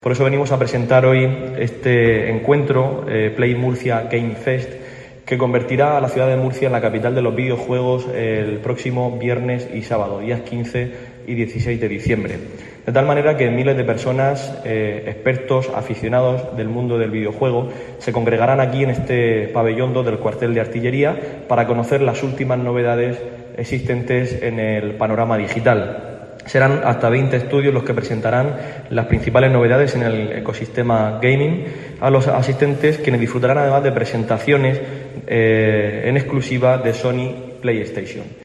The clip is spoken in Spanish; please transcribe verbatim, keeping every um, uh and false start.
Por eso venimos a presentar hoy este encuentro, eh, Play Murcia Game Fest, que convertirá a la ciudad de Murcia en la capital de los videojuegos el próximo viernes y sábado, días quince y dieciséis de diciembre. De tal manera que miles de personas, eh, expertos, aficionados del mundo del videojuego, se congregarán aquí en este pabellón dos del cuartel de artillería para conocer las últimas novedades existentes en el panorama digital. Serán hasta veinte estudios los que presentarán las principales novedades en el ecosistema gaming a los asistentes, quienes disfrutarán además de presentaciones eh, en exclusiva de Sony PlayStation.